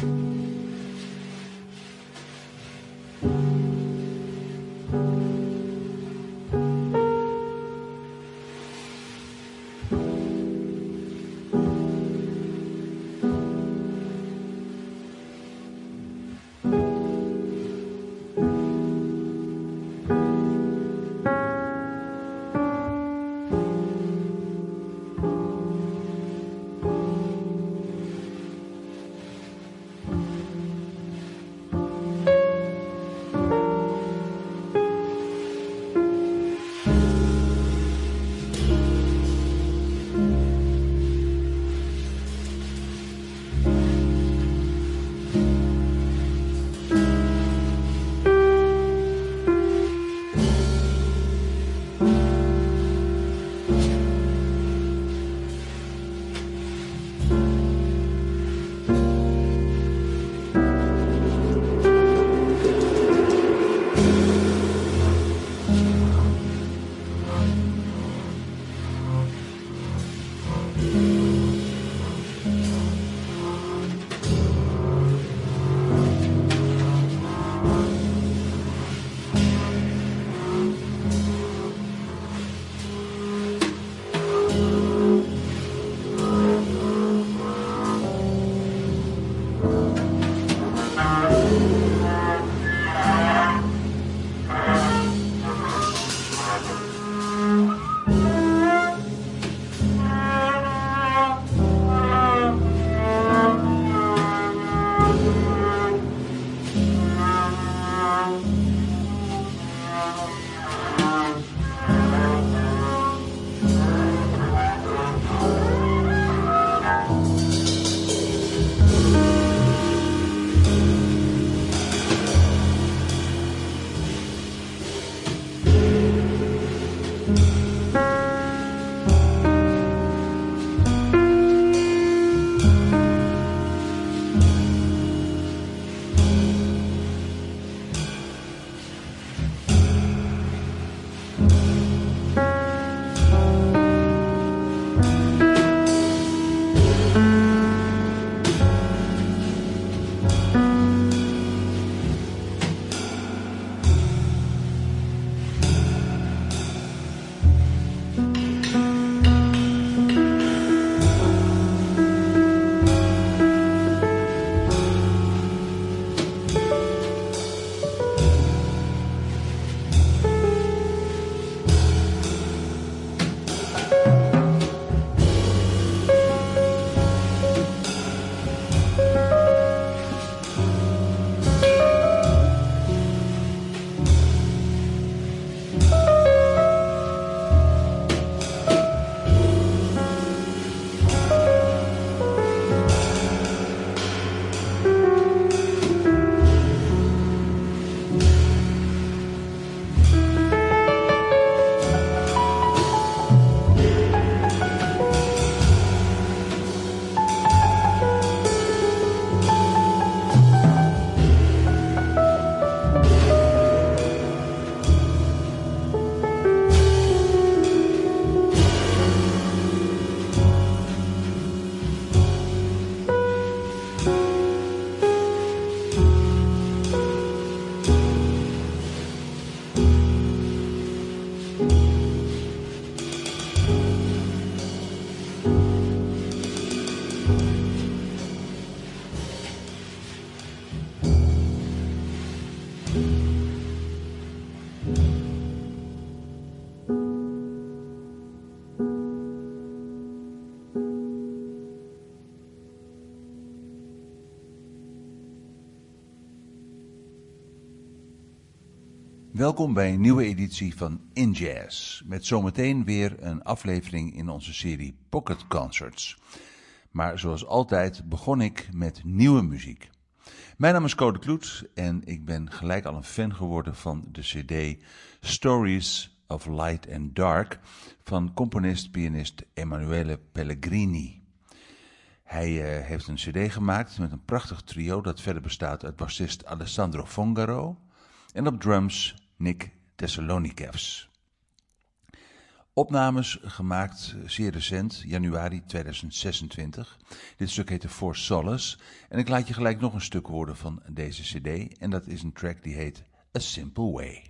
Welkom bij een nieuwe editie van In Jazz, met zometeen weer een aflevering in onze serie Pocket Concerts. Maar zoals altijd begon ik met nieuwe muziek. Mijn naam is Code Kloet en ik ben gelijk al een fan geworden van de cd Stories of Light and Dark van componist-pianist Emanuele Pellegrini. Hij heeft een cd gemaakt met een prachtig trio dat verder bestaat uit bassist Alessandro Fongaro en op drums Nick Thessalonikevs. Opnames gemaakt zeer recent, januari 2026. Dit stuk heette For Solace en ik laat je gelijk nog een stuk horen van deze cd en dat is een track die heet A Simple Way.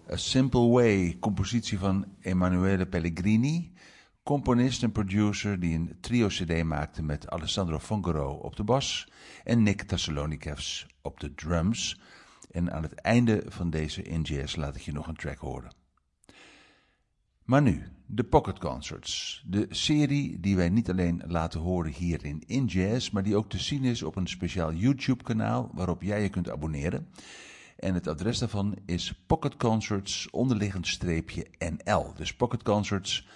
A Simple Way, compositie van Emanuele Pellegrini, componist en producer die een trio-cd maakte met Alessandro Fongaro op de bas en Nick Thessalonikev op de drums. En aan het einde van deze In Jazz laat ik je nog een track horen. Maar nu, de Pocket Concerts. De serie die wij niet alleen laten horen hier in Jazz, maar die ook te zien is op een speciaal YouTube-kanaal waarop jij je kunt abonneren. En het adres daarvan is Pocket Concerts _NL. Dus Pocket Concerts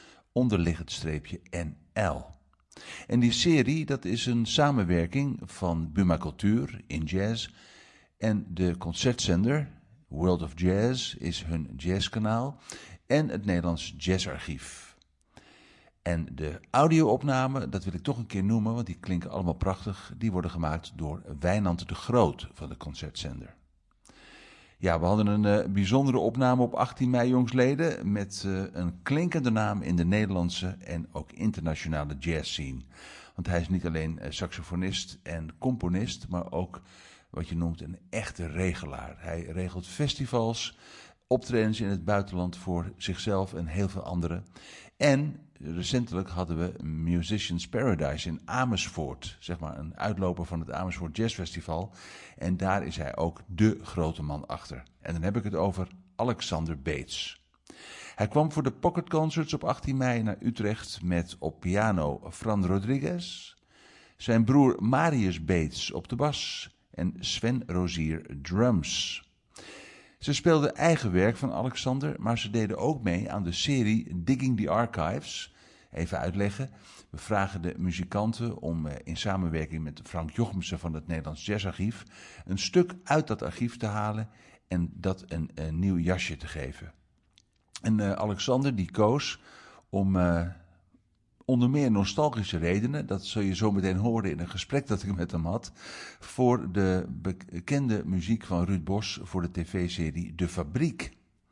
_NL. En die serie, dat is een samenwerking van Buma Cultuur in Jazz en de concertzender World of Jazz is hun jazzkanaal en het Nederlands Jazzarchief. En de audio-opnamen, dat wil ik toch een keer noemen, want die klinken allemaal prachtig, die worden gemaakt door Wijnand de Groot van de concertzender. Ja, we hadden een bijzondere opname op 18 mei jongsleden met een klinkende naam in de Nederlandse en ook internationale jazzscene. Want hij is niet alleen saxofonist en componist, maar ook wat je noemt een echte regelaar. Hij regelt festivals, optredens in het buitenland voor zichzelf en heel veel anderen. En recentelijk hadden we Musicians Paradise in Amersfoort, zeg maar een uitloper van het Amersfoort Jazz Festival. En daar is hij ook dé grote man achter. En dan heb ik het over Alexander Beets. Hij kwam voor de Pocket Concerts op 18 mei naar Utrecht met op piano Fran Rodriguez, zijn broer Marius Beets op de bas en Sven Rozier drums. Ze speelden eigen werk van Alexander, maar ze deden ook mee aan de serie Digging the Archives. Even uitleggen, we vragen de muzikanten om in samenwerking met Frank Jochemsen van het Nederlands Jazzarchief een stuk uit dat archief te halen en dat een nieuw jasje te geven. En Alexander die koos om onder meer nostalgische redenen, dat zul je zo meteen horen in een gesprek dat ik met hem had, voor de bekende muziek van Ruud Bos voor de tv-serie De Fabriek.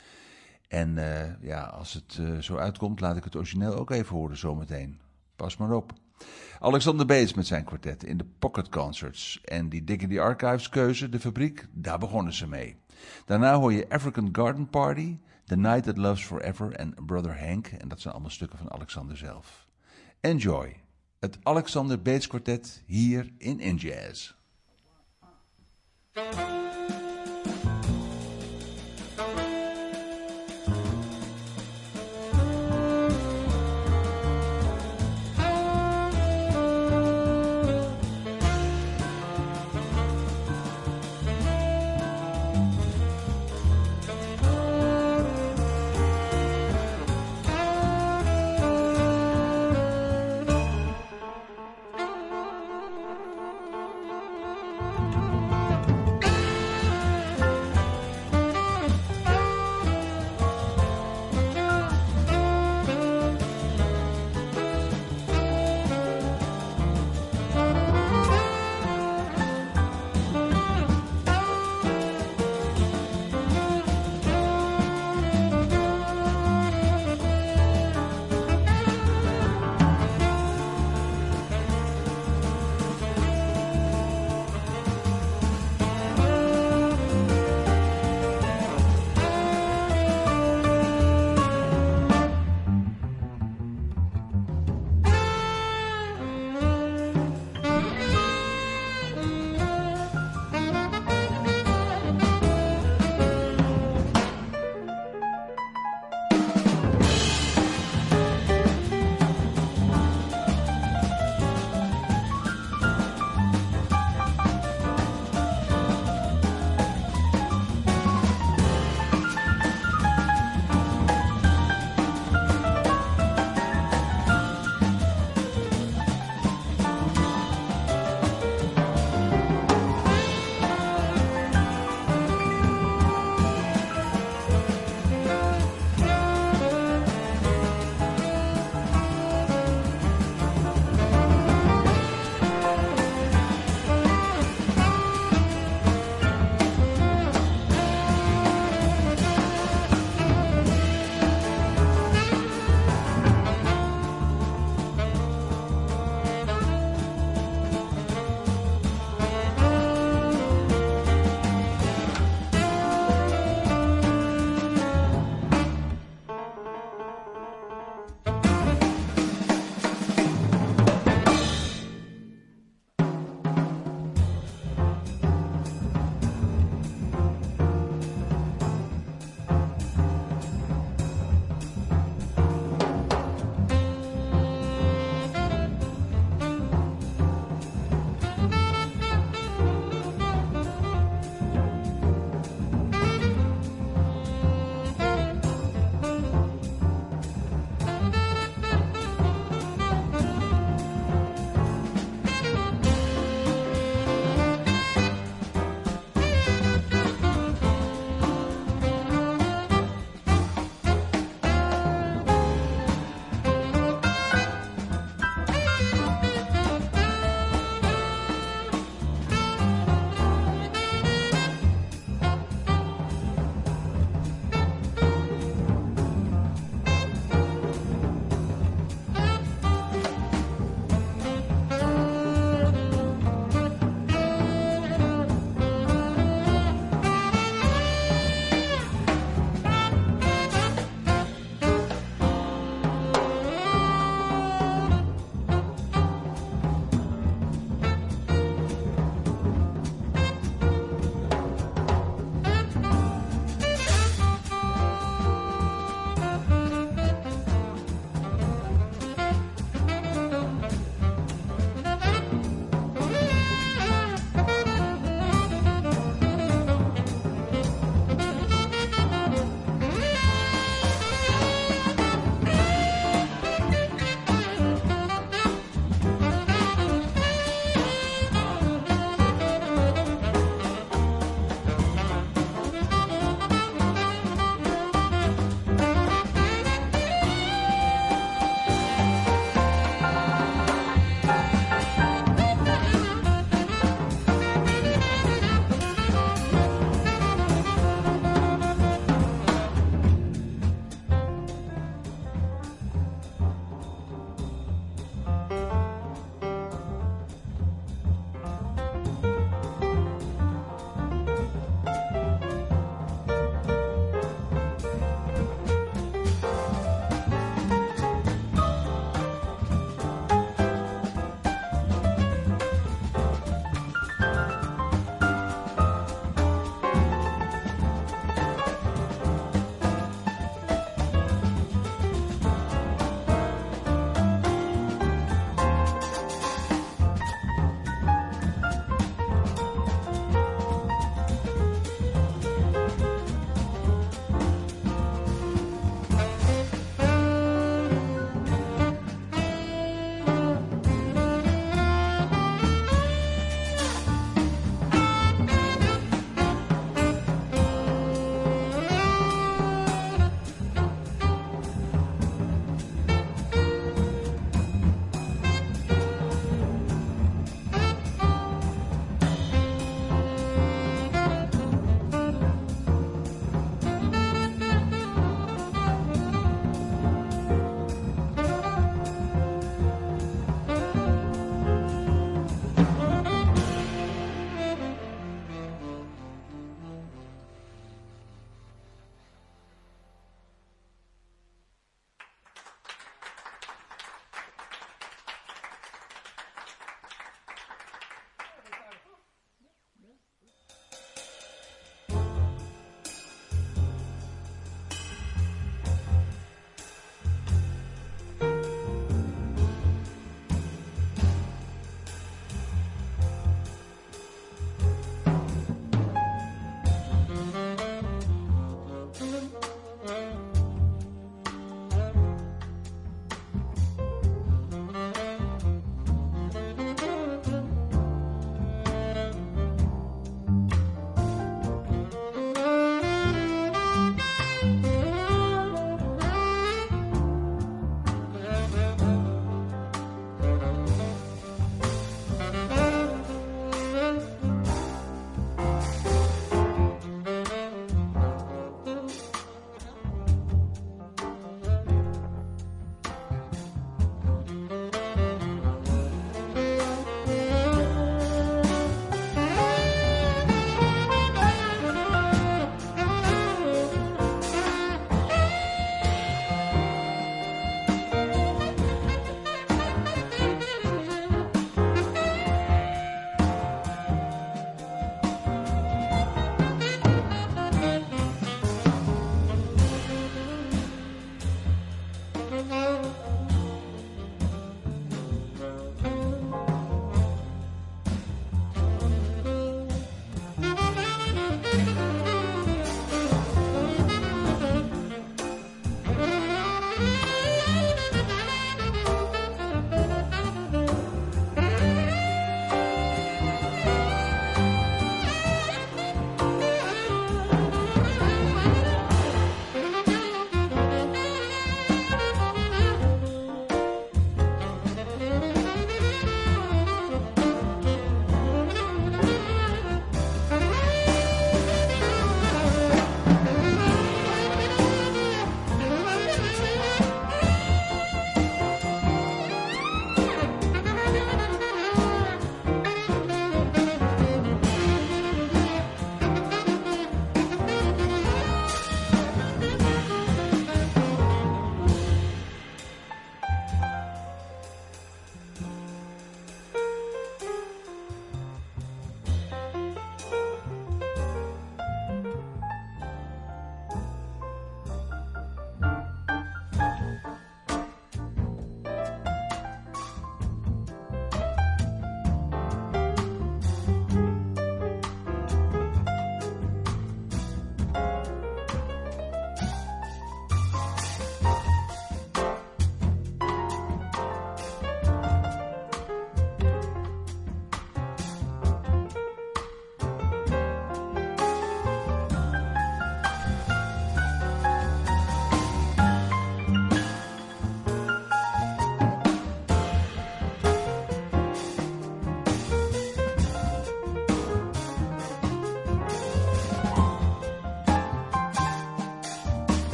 En als het zo uitkomt, laat ik het origineel ook even horen zometeen. Pas maar op. Alexander Beets met zijn kwartet in de Pocket Concerts. En die Digging the Archives keuze, De Fabriek, daar begonnen ze mee. Daarna hoor je African Garden Party, The Night That Loves Forever en Brother Hank. En dat zijn allemaal stukken van Alexander zelf. Enjoy. Het Alexander Beets kwartet hier in Jazz.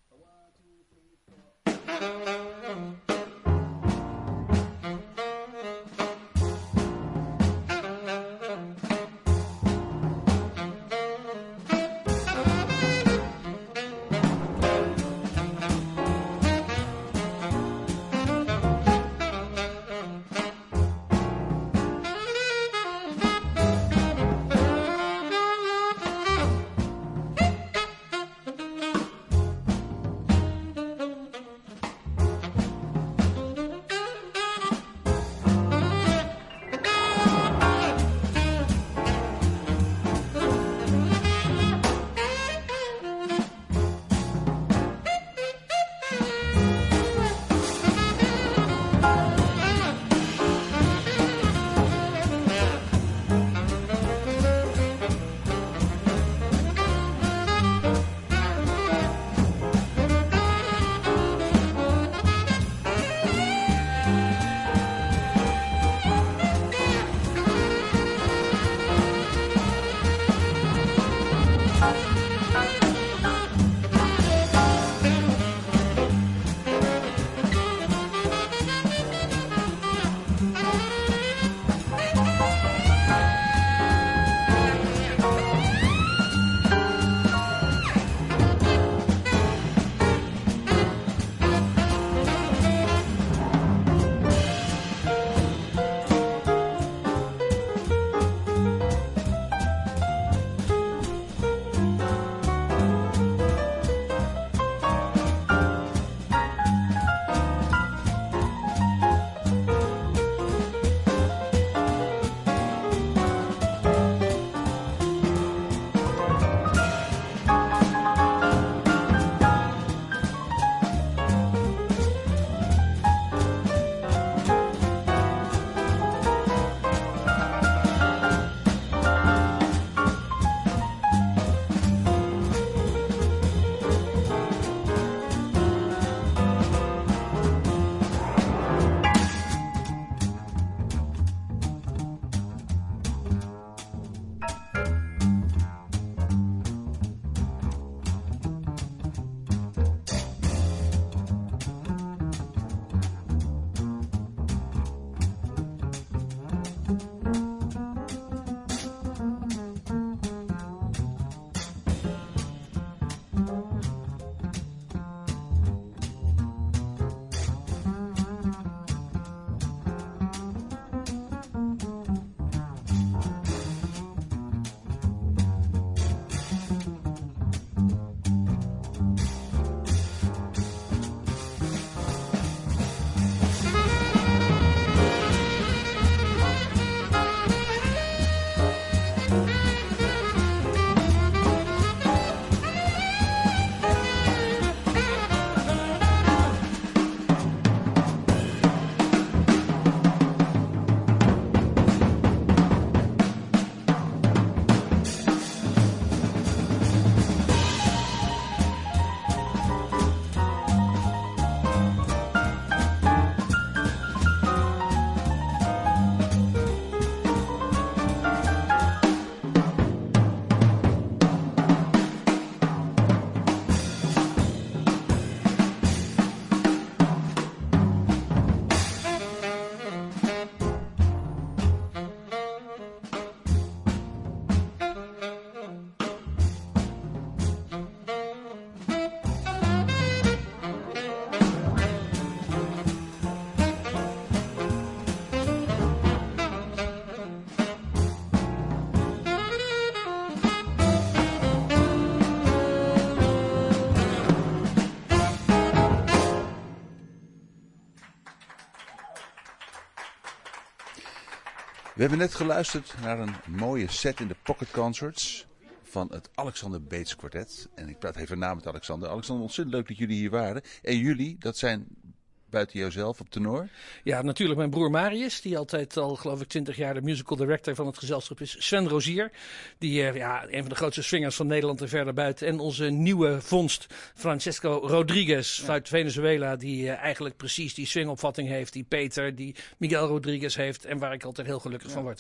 We hebben net geluisterd naar een mooie set in de Pocket Concerts van het Alexander Beets Quartet. En ik praat even na met Alexander. Alexander, ontzettend leuk dat jullie hier waren. En jullie, dat zijn buiten jouzelf op tenor? Ja, natuurlijk mijn broer Marius, die altijd al, geloof ik, 20 jaar de musical director van het gezelschap is. Sven Rozier, die een van de grootste swingers van Nederland en verder buiten. En onze nieuwe vondst, Francesco Rodriguez uit Venezuela, die eigenlijk precies die swingopvatting heeft, die Peter, die Miguel Rodriguez heeft en waar ik altijd heel gelukkig van word.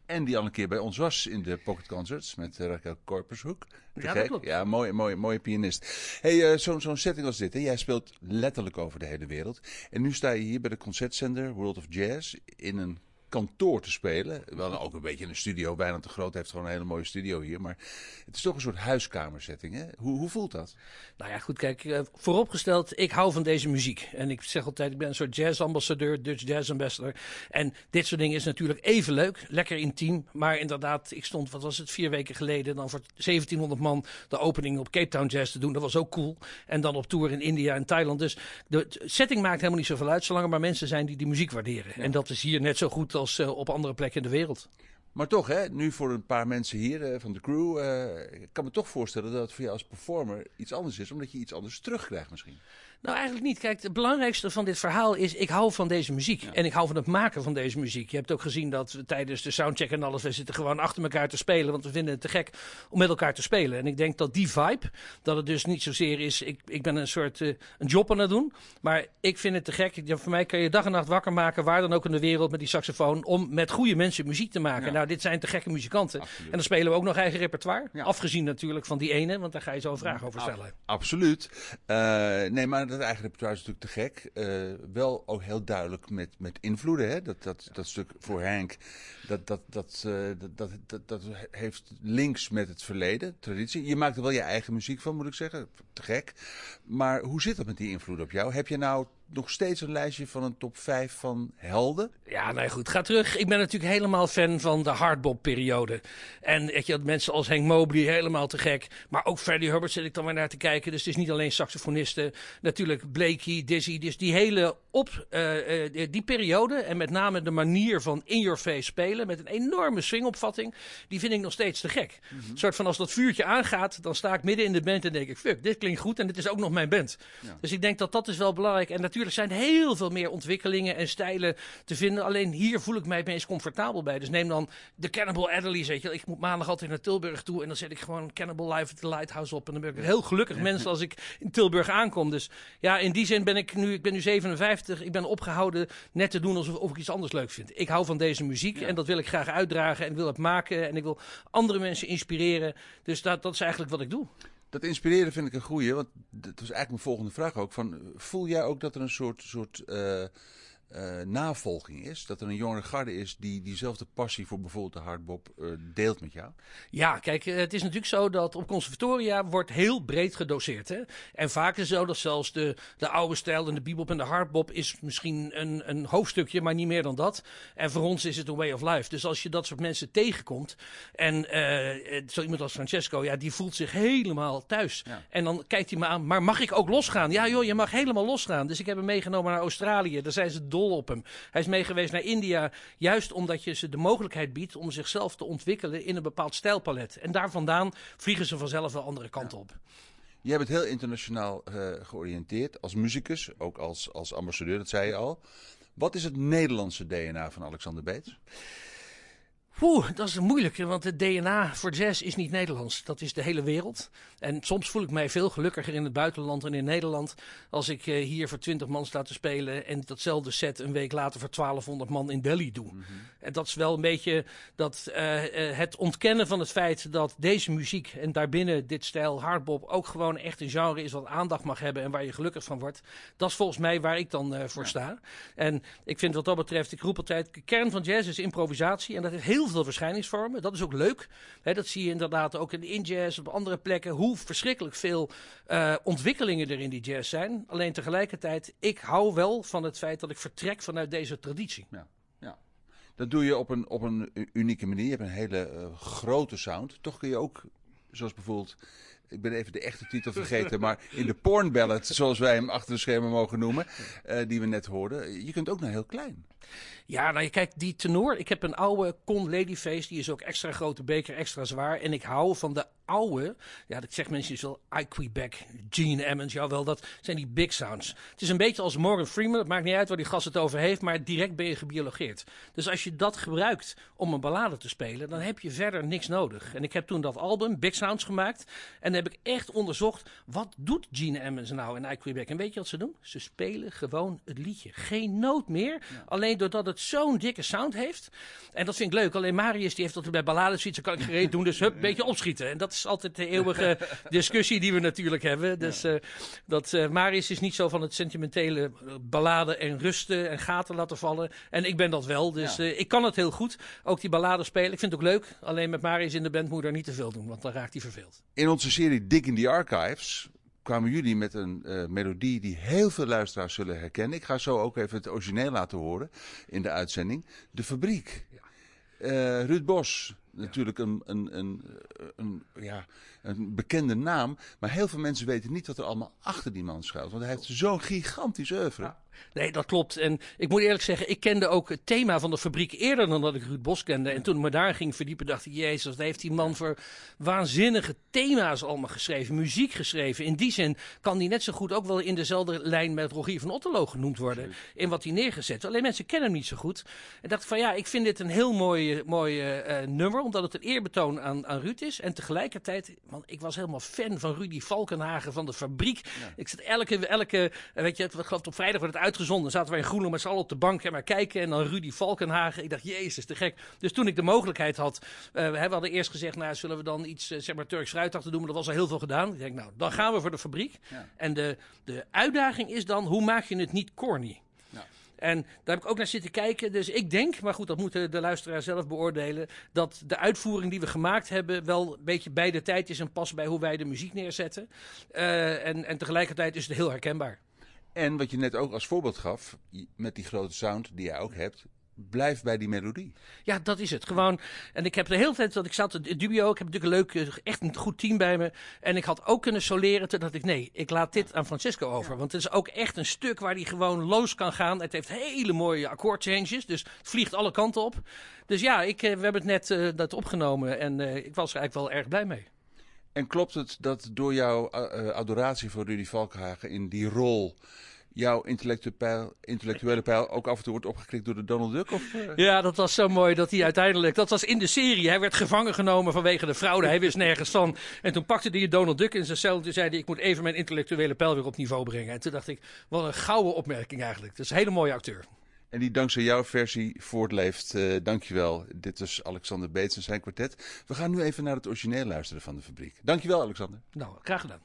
En die al een keer bij ons was in de Pocket Concerts met Raquel Korpershoek. Ja, dat klopt. Ja, mooie pianist. Hey, zo'n setting als dit, hè? Jij speelt letterlijk over de hele wereld. En nu sta je hier bij de concertzender World of Jazz in een kantoor te spelen. Wel ook een beetje in een studio. Wijnand de Groot heeft gewoon een hele mooie studio hier. Maar het is toch een soort huiskamersetting. Hè? Hoe voelt dat? Nou ja, goed, kijk, vooropgesteld, ik hou van deze muziek. En ik zeg altijd, ik ben een soort jazzambassadeur, Dutch Jazz Ambassador. En dit soort dingen is natuurlijk even leuk, lekker intiem. Maar inderdaad, ik stond, 4 weken geleden, dan voor 1700 man de opening op Cape Town Jazz te doen. Dat was ook cool. En dan op tour in India en Thailand. Dus de setting maakt helemaal niet zoveel uit, zolang er maar mensen zijn die muziek waarderen. Ja. En dat is hier net zo goed als op andere plekken in de wereld. Maar toch, hè, nu voor een paar mensen hier van de crew, ik kan me toch voorstellen dat het voor jou als performer iets anders is, omdat je iets anders terugkrijgt misschien. Nou, eigenlijk niet. Kijk, het belangrijkste van dit verhaal is, ik hou van deze muziek. Ja. En ik hou van het maken van deze muziek. Je hebt ook gezien dat we tijdens de soundcheck en alles, we zitten gewoon achter elkaar te spelen. Want we vinden het te gek om met elkaar te spelen. En ik denk dat die vibe, dat het dus niet zozeer is, ik ben een soort een job aan het doen. Maar ik vind het te gek. Ja, voor mij kan je dag en nacht wakker maken, waar dan ook in de wereld, met die saxofoon, om met goede mensen muziek te maken. Ja. Nou, dit zijn te gekke muzikanten. Absoluut. En dan spelen we ook nog eigen repertoire. Ja. Afgezien natuurlijk van die ene, want daar ga je zo een vraag over stellen. Absoluut. Nee, maar dat eigen repertoire is natuurlijk te gek. Wel ook heel duidelijk met invloeden. Hè? Dat stuk voor Henk, dat heeft links met het verleden, traditie. Je maakt er wel je eigen muziek van, moet ik zeggen. Te gek. Maar hoe zit dat met die invloed op jou? Heb je nou nog steeds een lijstje van een top 5 van helden? Ja, nee, goed. Ga terug. Ik ben natuurlijk helemaal fan van de hardbop-periode. En weet je, mensen als Hank Mobley, helemaal te gek. Maar ook Freddie Hubbard zit ik dan weer naar te kijken. Dus het is niet alleen saxofonisten. Natuurlijk Blakey, Dizzy. Dus die hele die periode en met name de manier van in-your-face spelen met een enorme swingopvatting, die vind ik nog steeds te gek. Mm-hmm. Een soort van als dat vuurtje aangaat, dan sta ik midden in de band en denk ik, fuck, dit klinkt goed en dit is ook nog mijn band. Ja. Dus ik denk dat dat is wel belangrijk. En natuurlijk zijn heel veel meer ontwikkelingen en stijlen te vinden. Alleen hier voel ik mij het meest comfortabel bij. Dus neem dan de Cannibal Adderleys, weet je. Ik moet maandag altijd naar Tilburg toe en dan zet ik gewoon Cannibal Live at the Lighthouse op. En dan ben ik heel gelukkig mensen als ik in Tilburg aankom. Dus ja, in die zin ben ik nu 57. Ik ben opgehouden net te doen alsof ik iets anders leuk vind. Ik hou van deze muziek en dat wil ik graag uitdragen en wil het maken en ik wil andere mensen inspireren. Dus dat is eigenlijk wat ik doe. Dat inspireren vind ik een goeie, want dat was eigenlijk mijn volgende vraag ook. Voel jij ook dat er een soort navolging is? Dat er een jongere garde is die diezelfde passie voor bijvoorbeeld de hardbop deelt met jou? Ja, kijk, het is natuurlijk zo dat op conservatoria wordt heel breed gedoseerd. Hè? En vaak is het zo dat zelfs de oude stijl en de bebop en de hardbop is misschien een hoofdstukje, maar niet meer dan dat. En voor ons is het een way of life. Dus als je dat soort mensen tegenkomt en zo iemand als Francesco, ja, die voelt zich helemaal thuis. Ja. En dan kijkt hij me aan, maar mag ik ook losgaan? Ja joh, je mag helemaal losgaan. Dus ik heb hem meegenomen naar Australië. Daar zijn ze dol op hem. Hij is meegeweest naar India, juist omdat je ze de mogelijkheid biedt om zichzelf te ontwikkelen in een bepaald stijlpalet. En daar vandaan vliegen ze vanzelf wel andere kanten op. Jij bent heel internationaal georiënteerd als muzikus, ook als ambassadeur, dat zei je al. Wat is het Nederlandse DNA van Alexander Beets? Dat is een moeilijke, want het DNA voor jazz is niet Nederlands. Dat is de hele wereld. En soms voel ik mij veel gelukkiger in het buitenland dan in Nederland. Als ik hier voor 20 man sta te spelen en datzelfde set een week later voor 1200 man in Delhi doe. Mm-hmm. En dat is wel een beetje het ontkennen van het feit dat deze muziek en daarbinnen dit stijl hardbop ook gewoon echt een genre is wat aandacht mag hebben en waar je gelukkig van wordt. Dat is volgens mij waar ik dan voor sta. En ik vind wat dat betreft, ik roep altijd, de kern van jazz is improvisatie en dat heeft heel veel verschijningsvormen. Dat is ook leuk. Dat zie je inderdaad ook in jazz, op andere plekken, hoe verschrikkelijk veel ontwikkelingen er in die jazz zijn. Alleen tegelijkertijd, ik hou wel van het feit dat ik vertrek vanuit deze traditie. Ja. Dat doe je op een unieke manier. Je hebt een hele grote sound. Toch kun je ook, zoals bijvoorbeeld, ik ben even de echte titel vergeten, maar in de porn ballad, zoals wij hem achter de schermen mogen noemen, die we net hoorden, je kunt ook naar heel klein. Ja, nou je kijkt, die tenor, ik heb een oude Con Ladyface, die is ook extra grote beker, extra zwaar. En ik hou van de oude, ja, dat zegt mensen wel, Ike Quebec, Gene Ammons, jawel, dat zijn die big sounds. Het is een beetje als Morgan Freeman, het maakt niet uit waar die gast het over heeft, maar direct ben je gebiologeerd. Dus als je dat gebruikt om een ballade te spelen, dan heb je verder niks nodig. En ik heb toen dat album, Big Sounds, gemaakt. En dan heb ik echt onderzocht, wat doet Gene Ammons nou in Ike Quebec? En weet je wat ze doen? Ze spelen gewoon het liedje. Geen noot meer, ja. Alleen doordat het zo'n dikke sound heeft. En dat vind ik leuk. Alleen Marius die heeft altijd bij ballades zoiets, kan ik gereed doen, dus hup, een beetje opschieten. En dat is altijd de eeuwige discussie die we natuurlijk hebben. Dus Marius is niet zo van het sentimentele balladen en rusten en gaten laten vallen. En ik ben dat wel, dus ik kan het heel goed. Ook die balladen spelen. Ik vind het ook leuk. Alleen met Marius in de band moet er niet te veel doen, want dan raakt hij verveeld. In onze serie Dig in the Archives kwamen jullie met een melodie die heel veel luisteraars zullen herkennen. Ik ga zo ook even het origineel laten horen in de uitzending. De Fabriek. Ja. Ruud Bos, natuurlijk een bekende naam. Maar heel veel mensen weten niet wat er allemaal achter die man schuilt. Want hij heeft zo'n gigantisch oeuvre. Ja. Nee, dat klopt. En ik moet eerlijk zeggen, ik kende ook het thema van de Fabriek eerder dan dat ik Ruud Bos kende. En toen ik me daar ging verdiepen, dacht ik, jezus, wat heeft die man voor waanzinnige thema's allemaal geschreven, muziek geschreven. In die zin kan die net zo goed ook wel in dezelfde lijn met Rogier van Otterlo genoemd worden, in wat hij neergezet. Alleen mensen kennen hem niet zo goed. En dacht van ik vind dit een heel mooi nummer, omdat het een eerbetoon aan Ruud is. En tegelijkertijd, want ik was helemaal fan van Rudy Valkenhagen van de Fabriek. Ja. Ik zat elke weet je, ik geloof op vrijdag wordt het uitgezonden. Zaten wij in Groenlo met z'n allen op de bank en maar kijken. En dan Rudy Valkenhagen. Ik dacht, jezus, te gek. Dus toen ik de mogelijkheid had. We hadden eerst gezegd, zullen we dan iets, Turks fruitdag te doen. Maar dat was al heel veel gedaan. Ik denk, dan gaan we voor de Fabriek. Ja. En de uitdaging is dan, hoe maak je het niet corny? Ja. En daar heb ik ook naar zitten kijken. Dus ik denk, maar goed, dat moeten de luisteraar zelf beoordelen, dat de uitvoering die we gemaakt hebben wel een beetje bij de tijd is en past bij hoe wij de muziek neerzetten. En tegelijkertijd is het heel herkenbaar. En wat je net ook als voorbeeld gaf, met die grote sound die jij ook hebt, blijf bij die melodie. Ja, dat is het. Gewoon. En ik heb de hele tijd dat ik zat in Dubio, ik heb natuurlijk een leuk, echt een goed team bij me. En ik had ook kunnen soleren totdat ik laat dit aan Francesco over. Ja. Want het is ook echt een stuk waar hij gewoon los kan gaan. Het heeft hele mooie akkoordchanges, dus het vliegt alle kanten op. Dus we hebben het net dat opgenomen en ik was er eigenlijk wel erg blij mee. En klopt het dat door jouw adoratie voor Rudy Valkenhagen in die rol jouw intellectuele pijl ook af en toe wordt opgekrikt door de Donald Duck? Of? Ja, dat was zo mooi dat hij uiteindelijk, dat was in de serie, hij werd gevangen genomen vanwege de fraude, hij wist nergens van. En toen pakte hij Donald Duck in zijn cel en toen zei hij, ik moet even mijn intellectuele pijl weer op niveau brengen. En toen dacht ik, wat een gouden opmerking eigenlijk. Dat is een hele mooie acteur. En die dankzij jouw versie voortleeft. Dankjewel. Dit is Alexander Beets en zijn kwartet. We gaan nu even naar het origineel luisteren van de Fabriek. Dankjewel, Alexander. Nou, graag gedaan.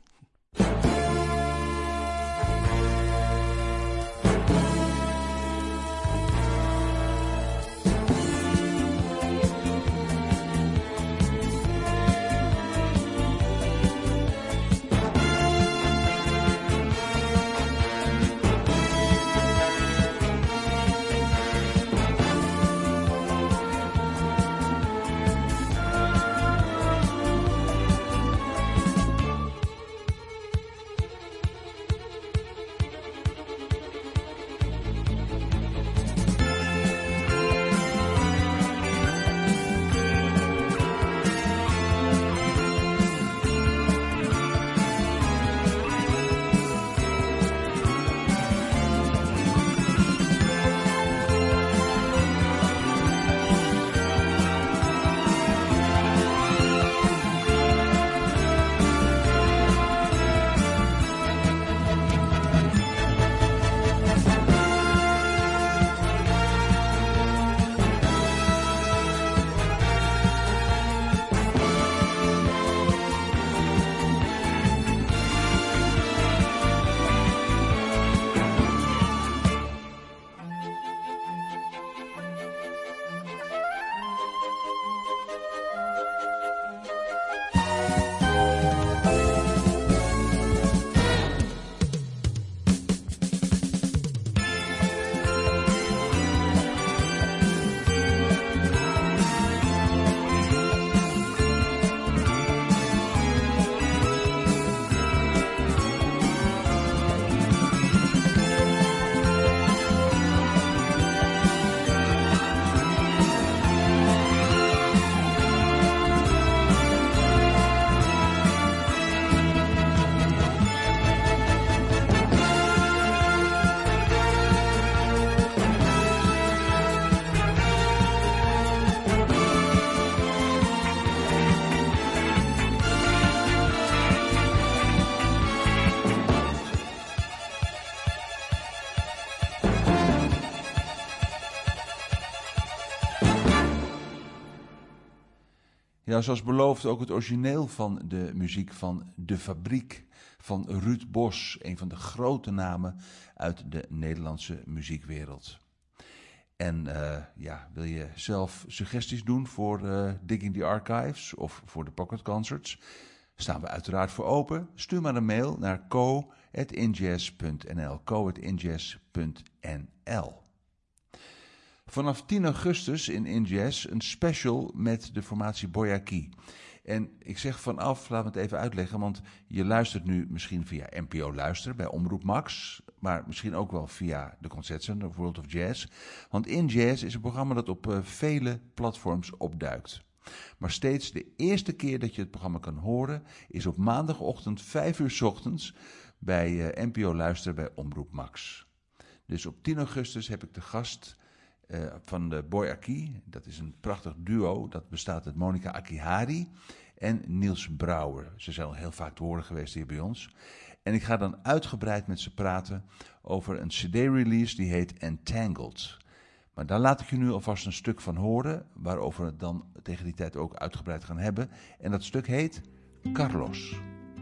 Ja, zoals beloofd ook het origineel van de muziek van De Fabriek van Ruud Bos, een van de grote namen uit de Nederlandse muziekwereld. En wil je zelf suggesties doen voor Digging the Archives of voor de Pocket Concerts? Staan we uiteraard voor open. Stuur maar een mail naar co@injazz.nl. co@injazz.nl. Vanaf 10 augustus in InJazz een special met de formatie Boyaki. En ik zeg vanaf, laat me het even uitleggen, want je luistert nu misschien via NPO Luister bij Omroep Max, maar misschien ook wel via de concertzender of World of Jazz. Want InJazz is een programma dat op vele platforms opduikt. Maar steeds de eerste keer dat je het programma kan horen is op maandagochtend 5 uur 's ochtends bij NPO Luister bij Omroep Max. Dus op 10 augustus heb ik de gast van de Boyaki. Dat is een prachtig duo. Dat bestaat uit Monica Akihari en Niels Brouwer. Ze zijn al heel vaak te horen geweest hier bij ons. En ik ga dan uitgebreid met ze praten over een cd-release die heet Entangled. Maar daar laat ik je nu alvast een stuk van horen, waarover we het dan tegen die tijd ook uitgebreid gaan hebben. En dat stuk heet Carlos.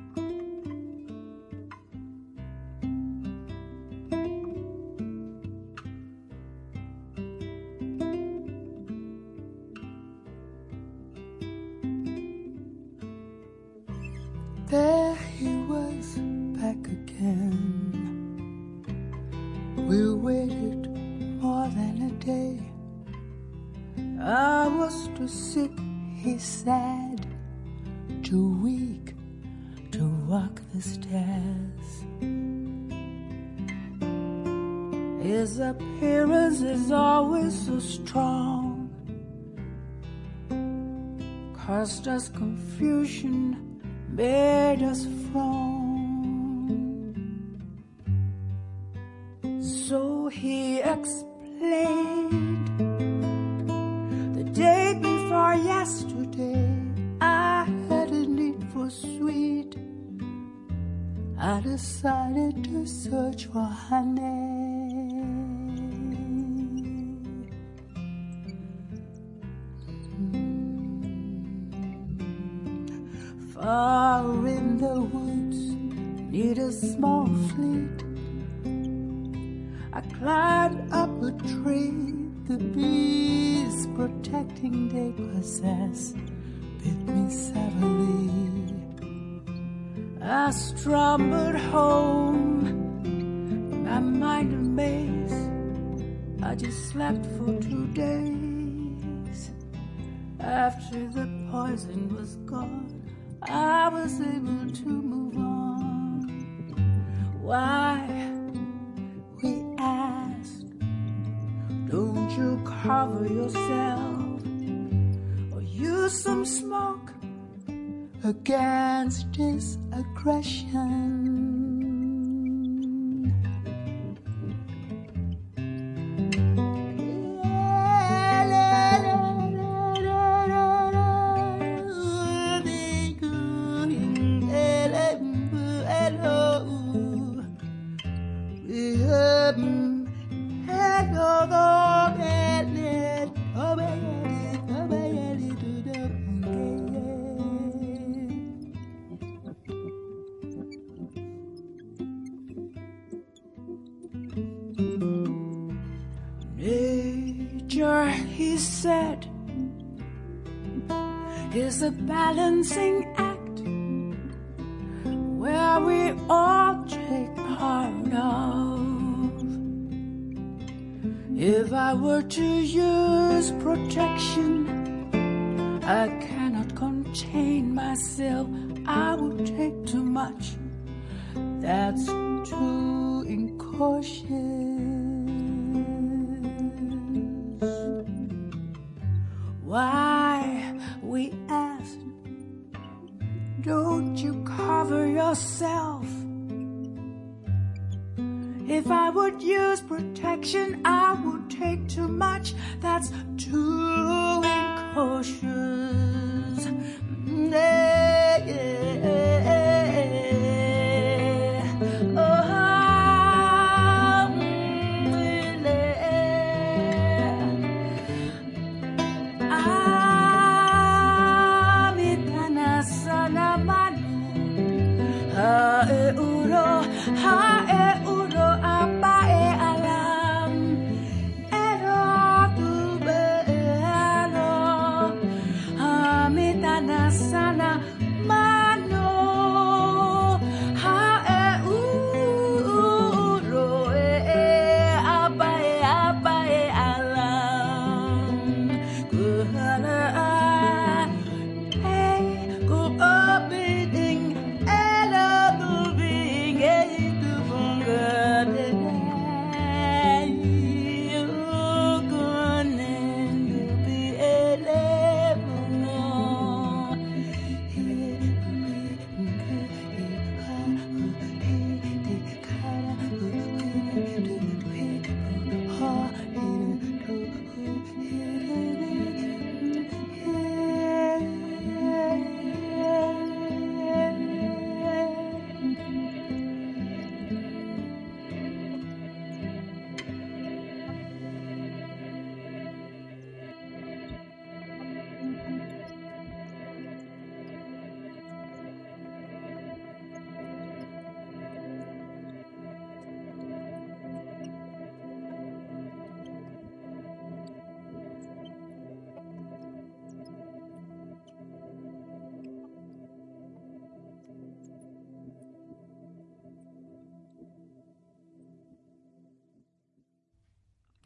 There he was, back again. We waited more than a day. I was too sick, he said, too weak to walk the stairs. His appearance is always so strong, caused us confusion, made us frown. So he explained, the day before yesterday I had a need for sweet. I decided to search for honey. Far in the woods, near a small fleet, I climbed up a tree. The bees protecting they possess bit me severely. I stumbled home, my mind a maze. I just slept for 2 days. After the poison was gone, I was able to move on. Why, we asked, don't you cover yourself or use some smoke against this aggression? Nature, he said, is a balancing act where we all take part of. If I were to use protection, I cannot contain myself. I would take too much. That's too incautious. Why, we asked, don't you cover yourself? If I would use protection, I would take too much. That's too incautious.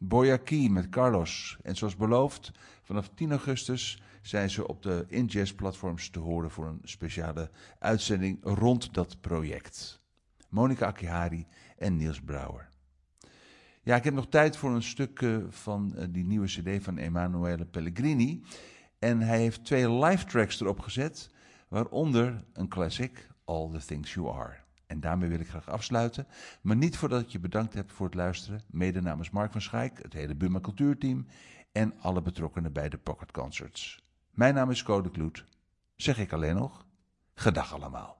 Boyaki met Carlos. En zoals beloofd, vanaf 10 augustus zijn ze op de InJazz-platforms te horen voor een speciale uitzending rond dat project. Monica Akihari en Niels Brouwer. Ja, ik heb nog tijd voor een stuk van die nieuwe cd van Emanuele Pellegrini. En hij heeft 2 live tracks erop gezet, waaronder een classic, All the Things You Are. En daarmee wil ik graag afsluiten, maar niet voordat ik je bedankt heb voor het luisteren, mede namens Mark van Schaik, het hele Buma Cultuurteam en alle betrokkenen bij de Pocket Concerts. Mijn naam is Code Kloet. Zeg ik alleen nog, gedag allemaal.